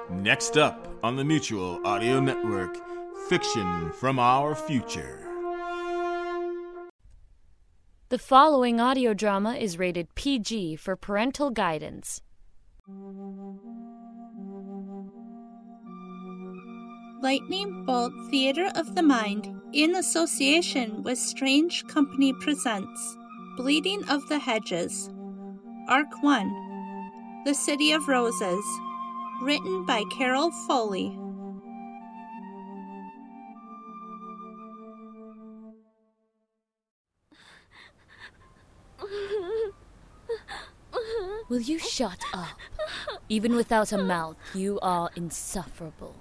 Next up on the Mutual Audio Network, Fiction from Our Future. The following audio drama is rated PG for parental guidance. Lightning Bolt Theater of the Mind, in association with Strange Company, presents Bleeding of the Hedges, Arc 1, The City of Roses, written by Carol Foley. Will you shut up? Even without a mouth, you are insufferable.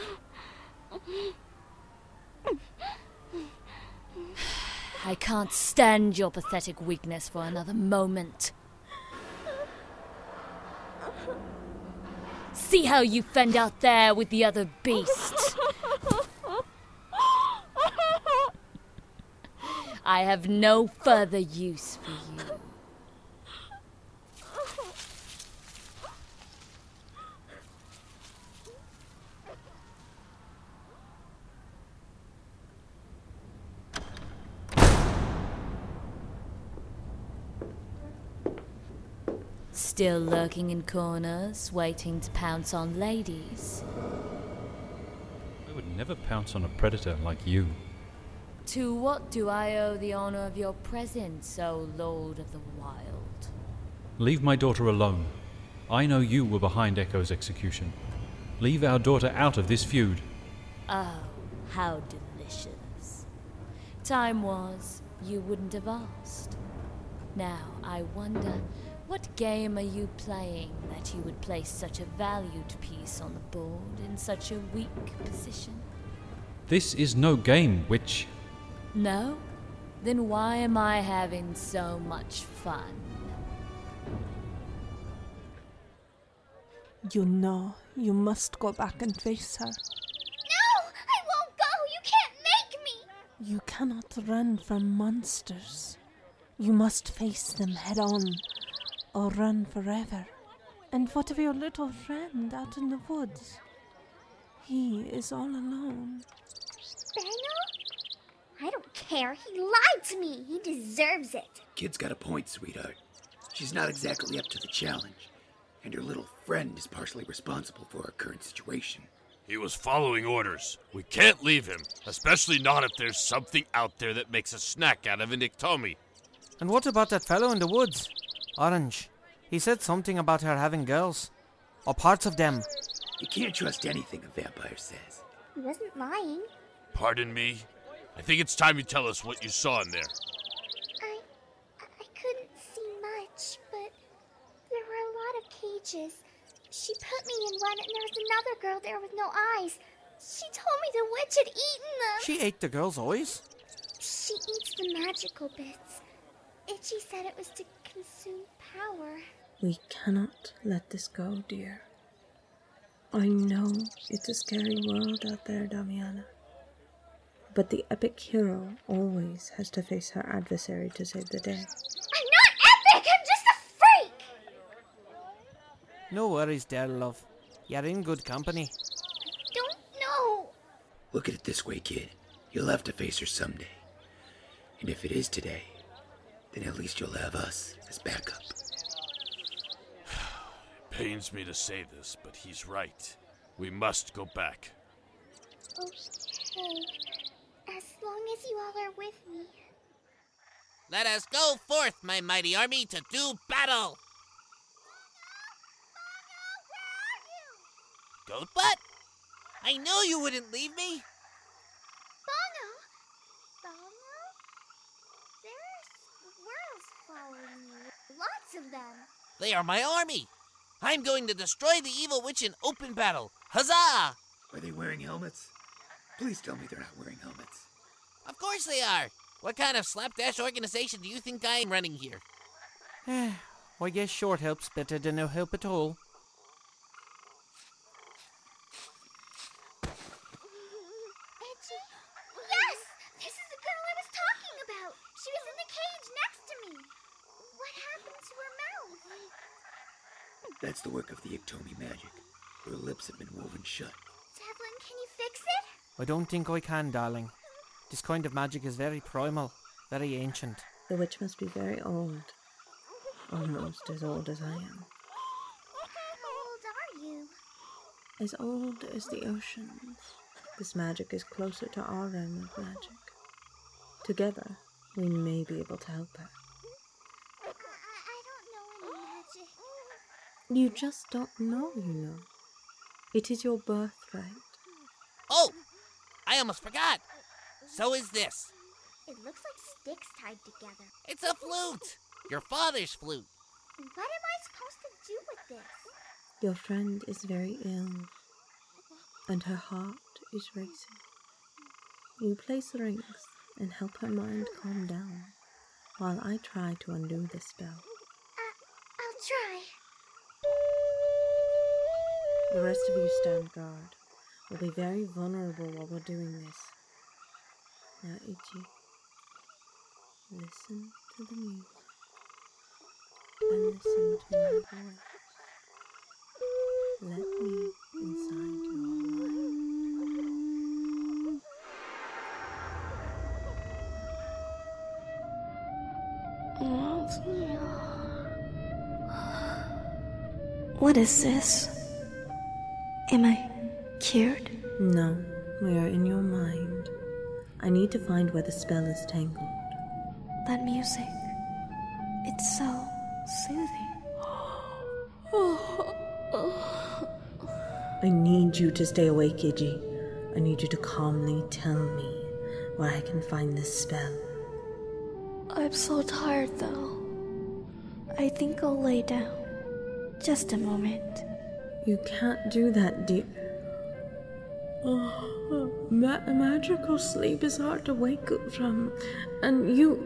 I can't stand your pathetic weakness for another moment. See how you fend out there with the other beasts. I have no further use for you. Still lurking in corners, waiting to pounce on ladies. I would never pounce on a predator like you. To what do I owe the honor of your presence, O Lord of the Wild? Leave my daughter alone. I know you were behind Echo's execution. Leave our daughter out of this feud. Oh, how delicious. Time was, you wouldn't have asked. Now, I wonder, what game are you playing that you would place such a valued piece on the board in such a weak position? This is no game, witch. No? Then why am I having so much fun? You know, you must go back and face her. No! I won't go! You can't make me! You cannot run from monsters. You must face them head on, or run forever. And what of your little friend out in the woods? He is all alone. Daniel? I don't care. He lied to me. He deserves it. Kid's got a point, sweetheart. She's not exactly up to the challenge, and her little friend is partially responsible for our current situation. He was following orders. We can't leave him, especially not if there's something out there that makes a snack out of an Iktomi. And what about that fellow in the woods? Orange. He said something about her having girls. Or parts of them. You can't trust anything a vampire says. He wasn't lying. Pardon me? I think it's time you tell us what you saw in there. I couldn't see much, but there were a lot of cages. She put me in one, and there was another girl there with no eyes. She told me the witch had eaten them. She ate the girl's eyes? She eats the magical bits. Itchy said it was to consume power. We cannot let this go, dear. I know it's a scary world out there, Damiana. But the epic hero always has to face her adversary to save the day. I'm not epic! I'm just a freak! No worries, dear love. You're in good company. Don't know. Look at it this way, kid. You'll have to face her someday. And if it is today, then at least you'll have us as backup. It pains me to say this, but he's right. We must go back. Okay. As long as you all are with me. Let us go forth, my mighty army, to do battle! Goatbutt? I knew you wouldn't leave me! Bongo! Bongo? There's squirrels following you. Lots of them. They are my army! I'm going to destroy the evil witch in open battle! Huzzah! Are they wearing helmets? Please tell me they're not wearing helmets. Of course they are! What kind of slapdash organization do you think I'm running here? I guess short help's better than no help at all. Itchy? Yes! This is the girl I was talking about! She was in the cage next to me! What happened to her mouth? That's the work of the Iktomi magic. Your lips have been woven shut. Devlin, can you fix it? I don't think I can, darling. This kind of magic is very primal, very ancient. The witch must be very old. Almost as old as I am. How old are you? As old as the oceans. This magic is closer to our realm of magic. Together, we may be able to help her. I don't know any magic. You just don't know, you know. It is your birthright. Oh! I almost forgot. So is this. It looks like sticks tied together. It's a flute. Your father's flute. What am I supposed to do with this? Your friend is very ill, and her heart is racing. You place the rings and help her mind calm down, while I try to undo the spell. I'll try. The rest of you stand guard. We'll be very vulnerable while we're doing this. Now, Ichi, listen to the music. And listen to my voice. Let me inside your mind. What is this? Am I cured? No, we are in your mind. I need to find where the spell is tangled. That music, it's so soothing. I need you to stay awake, Iggy. I need you to calmly tell me where I can find this spell. I'm so tired, though. I think I'll lay down. Just a moment. You can't do that, dear. Magical sleep is hard to wake up from, and you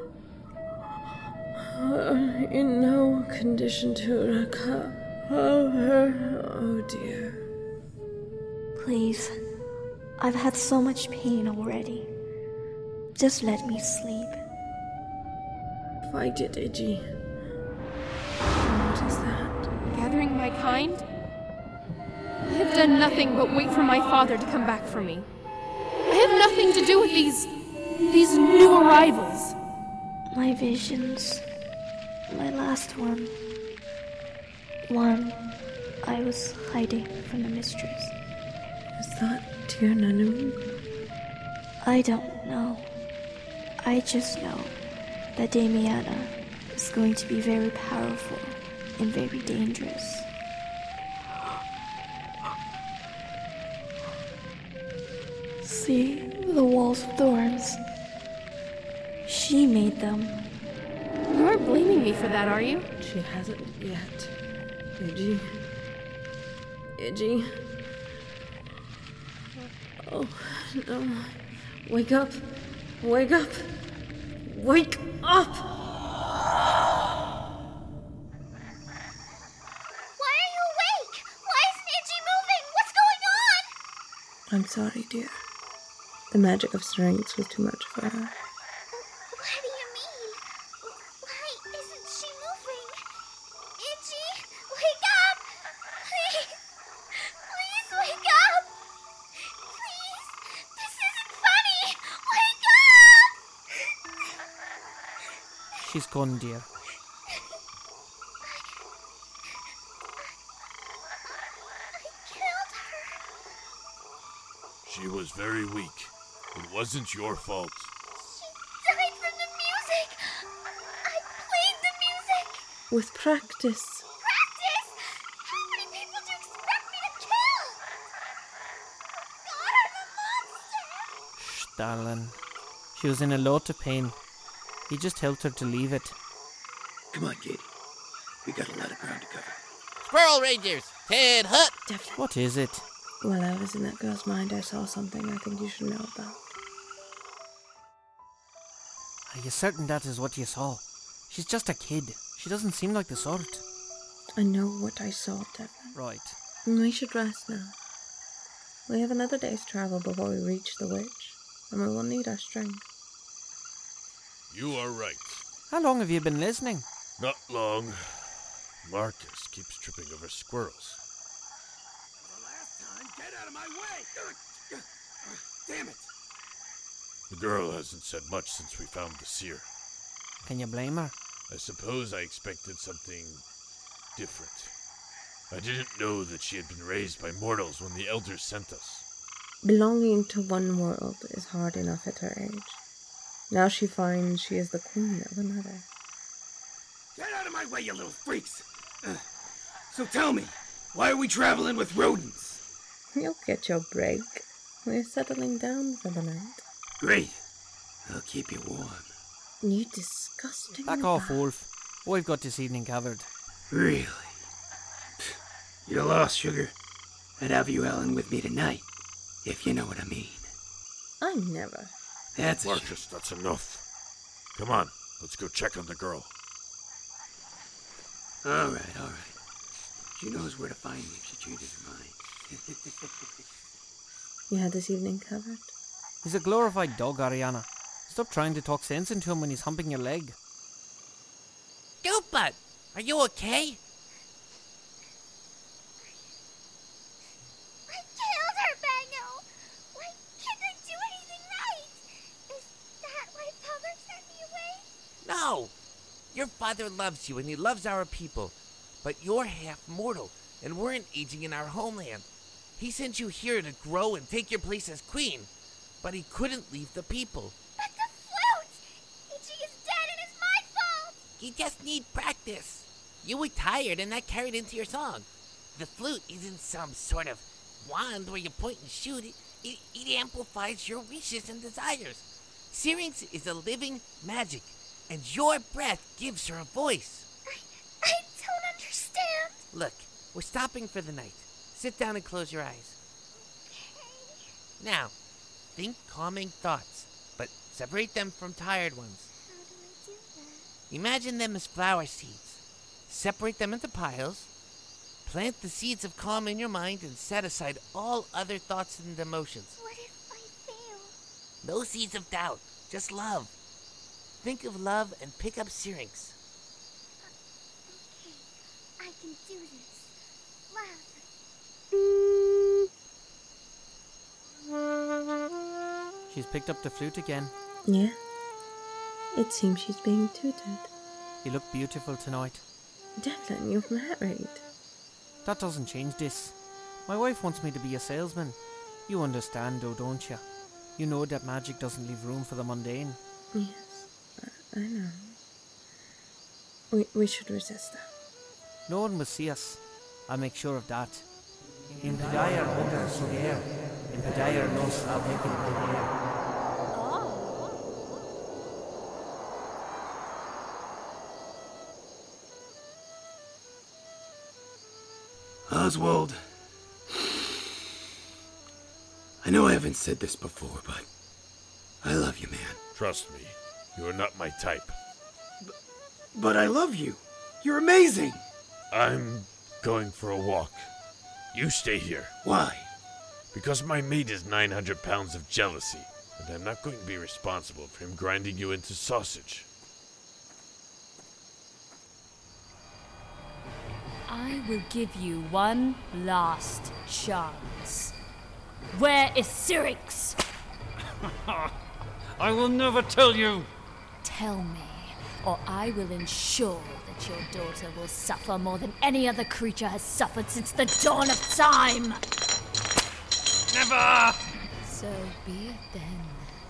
are in no condition to recover. Oh dear. Please, I've had so much pain already. Just let me sleep. Fight it, Iggy. What is that? Gathering my kind? I have done nothing but wait for my father to come back for me. I have nothing to do with these new arrivals. My visions. My last one. One I was hiding from the mistress. Is that dear Nanu? I don't know. I just know that Damiana is going to be very powerful and very dangerous. See the walls of thorns. She made them. You aren't blaming me for that, are you? She hasn't yet. Iggy. Iggy. Oh, no. Wake up. Wake up. Wake up! Why are you awake? Why isn't Iggy moving? What's going on? I'm sorry, dear. The magic of strength was too much for her. What do you mean? Why isn't she moving? Iggy, wake up! Please! Please wake up! Please! This isn't funny! Wake up! She's gone, dear. I killed her. She was very weak. It wasn't your fault. She died from the music. I played the music. With practice. Practice? How many people do you expect me to kill? God, I'm a monster. Shh, darling. She was in a lot of pain. He just helped her to leave it. Come on, kid. We got a lot of ground to cover. Squirrel Rangers, Ted Hut. What is it? While I was in that girl's mind, I saw something I think you should know about. Are you certain that is what you saw? She's just a kid. She doesn't seem like the sort. I know what I saw, Devlin. Right. We should rest now. We have another day's travel before we reach the witch, and we will need our strength. You are right. How long have you been listening? Not long. Marcus keeps tripping over squirrels. my way! Damn it! The girl hasn't said much since we found the seer. Can you blame her? I suppose I expected something different. I didn't know that she had been raised by mortals when the elders sent us. Belonging to one world is hard enough at her age. Now she finds she is the queen of another. Get out of my way, you little freaks! So tell me, why are we traveling with rodents? You'll get your break. We're settling down for the night. Great. I'll keep you warm. You disgusting... Back off, Wolf. We've got this evening covered. Really? You're lost, Sugar. I'd have you Ellen with me tonight, if you know what I mean. I never. That's Marcus, that's enough. Come on, let's go check on the girl. All right. She knows where to find me if she changes her mind. You had this evening covered? He's a glorified dog, Ariana. Stop trying to talk sense into him when he's humping your leg. Goatbutt, are you okay? I killed her, Bango! Why can't I do anything right? Is that why Father sent me away? No! Your father loves you and he loves our people. But you're half mortal and weren't aging in our homeland. He sent you here to grow and take your place as queen. But he couldn't leave the people. But the flute! Ichi is dead and it's my fault! You just need practice. You were tired and that carried into your song. The flute isn't some sort of wand where you point and shoot. It amplifies your wishes and desires. Syrinx is a living magic, and your breath gives her a voice. I don't understand. Look, we're stopping for the night. Sit down and close your eyes. Okay. Now, think calming thoughts, but separate them from tired ones. How do I do that? Imagine them as flower seeds. Separate them into piles. Plant the seeds of calm in your mind and set aside all other thoughts and emotions. What if I fail? No seeds of doubt, just love. Think of love and pick up Syrinx. Okay, I can do this. Love. She's picked up the flute again. Yeah. It seems she's being tutored. You look beautiful tonight. Devlin, you're married. That doesn't change this. My wife wants me to be a salesman. You understand though, don't you? You know that magic doesn't leave room for the mundane. Yes, I know. We should resist that. No one will see us. I'll make sure of that. In Pediar Hogar Suger, in Pediar Nos Abekin Pediar. Oswald, I know I haven't said this before, but I love you, man. Trust me, you're not my type. But I love you. You're amazing. I'm going for a walk. You stay here. Why? Because my mate is 900 pounds of jealousy, and I'm not going to be responsible for him grinding you into sausage. I will give you one last chance. Where is Syrinx? I will never tell you. Tell me, or I will ensure that your daughter will suffer more than any other creature has suffered since the dawn of time. Never! So be it then.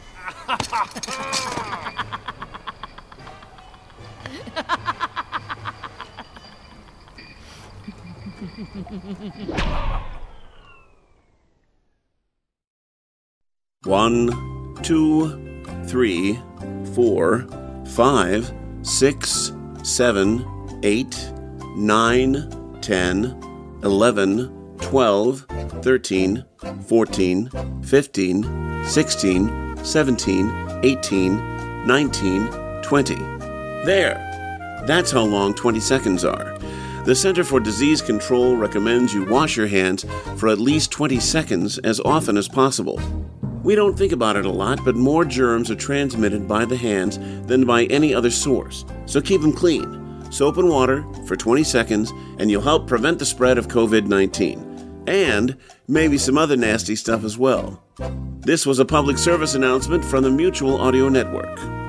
One, 2, 3, 4, 5, 6, 7, 8, 9, 10, 11, 12, 13, 14, 15, 16, 17, 18, 19, 20. There! That's how long 20 seconds are. The Center for Disease Control recommends you wash your hands for at least 20 seconds as often as possible. We don't think about it a lot, but more germs are transmitted by the hands than by any other source, so keep them clean. Soap and water for 20 seconds, and you'll help prevent the spread of COVID-19. and maybe some other nasty stuff as well. This was a public service announcement from the Mutual Audio Network.